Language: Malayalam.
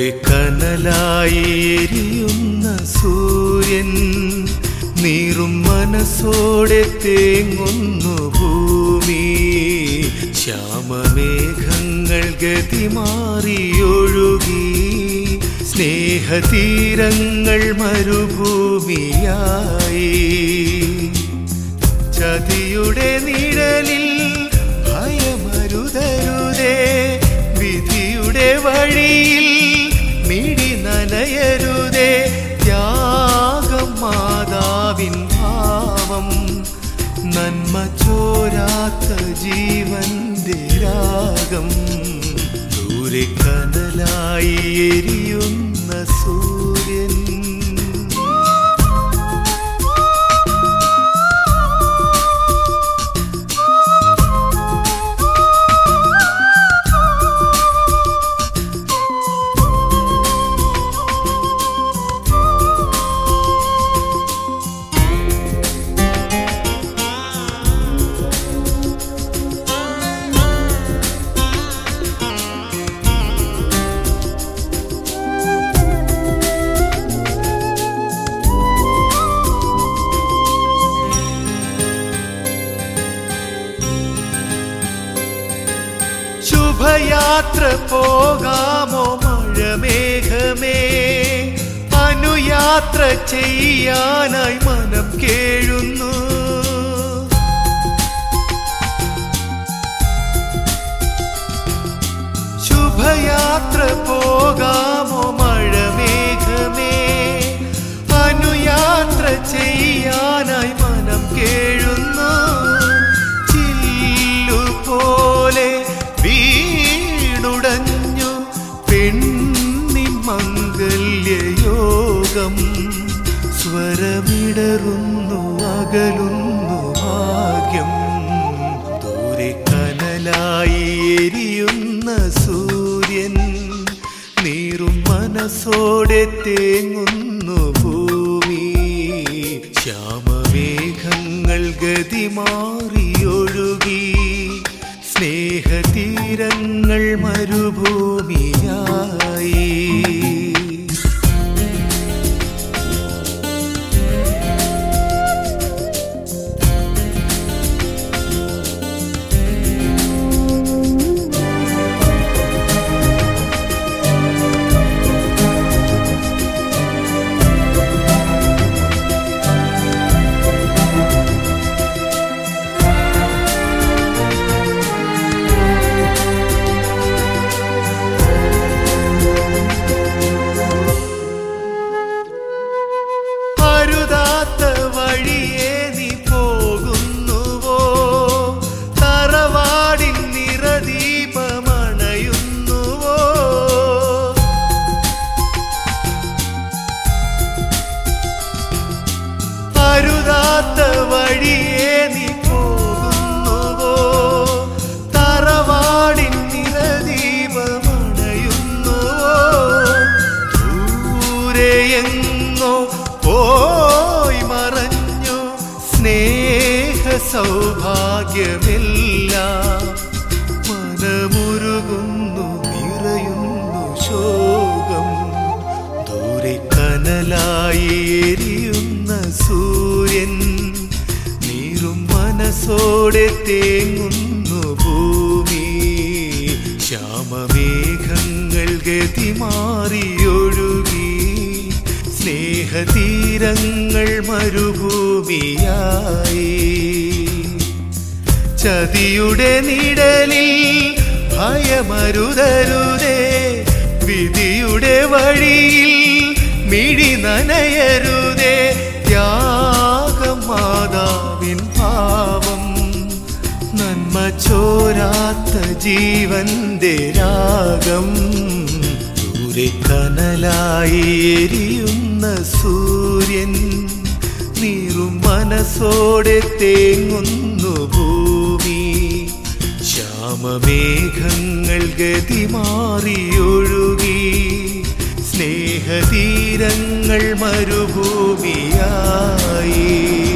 ദൂരെ കനലായി എരിയുന്ന സൂര്യൻ നീറും മനസ്സോടെ തേങ്ങുന്നു ഭൂമി. ശ്യാമമേഘങ്ങൾ ഗതിമാറിയൊഴുകി, സ്നേഹതീരങ്ങൾ മരുഭൂമിയായി. ചതിയുടെ നിഴലിൽ ഭയമരുതരുതേ, വിധിയുടെ വഴിയിൽ മിഴി നനയരുതേ. ത്യാഗം മാതാവിൻ ഭാവം, നന്മ ചോരാത്ത ജീവന്റെ രാഗം. ദൂരെ കനലായി എരിയുന്ന സൂര്യൻ. ശുഭയാത്ര പോകാമോ മഴമേഘമേ, അനുയാത്ര ചെയ്യാനായി മനം കേഴുന്നു. ശുഭയാത്ര പോകാമോ മഴമേഘമേ, അനുയാത്ര ചെയ്യാനായി മനം കേഴുന്നു. ചില്ലുപോലെ വീണുടഞ്ഞു പെണ്ണിൻ മംഗല്യയോഗം. സ്വരമിടറുന്നു അകലുന്നു ഭാഗ്യം. ദൂരെ കനലായി എരിയുന്ന സൂര്യൻ നീറും മനസ്സോടെ തേങ്ങുന്നു ഭൂമി. ശ്യാമമേഘങ്ങൾ ഗതിമാറിയൊഴുകി, സ്നേഹതീരങ്ങൾ മരുഭൂമിയായി. അരുതാത്ത വഴിയേ നീ പോകുന്നുവോ, തറവാടിൻ നിറദീപമണയുന്നുവോ. ദൂരെയെങ്ങോ പോയി മറഞ്ഞു സ്നേഹ സൗഭാഗ്യമെല്ലാം. മനമുരുകുന്നു നിറയുന്നു ശോകം. ദൂരെ കനലായി എരിയുന്ന സൂര്യൻ നീറും മനസ്സോടെ തേങ്ങുന്നു ഭൂമി. ശ്യാമമേഘങ്ങൾ ഗതിമാറിയൊഴുകി, സ്നേഹതീരങ്ങൾ മരുഭൂമിയായി. ചതിയുടെ നിഴലിൽ ഭയമരുതരുതേ, വിധിയുടെ വഴിയിൽ മിഴി നനയരുതേ. ത്യാഗം മാതാവിൻ ഭാവം, നന്മ ചോരാത്ത ജീവന്റെ രാഗം. ദൂരെ കനലായി എരിയുന്ന സൂര്യൻ നീറും മനസ്സോടെ തേങ്ങുന്നു ഭൂമി. ശ്യാമമേഘങ്ങൾ ഗതിമാറിയൊഴുകി, സ്നേഹതീരങ്ങൾ മരുഭൂമിയായി.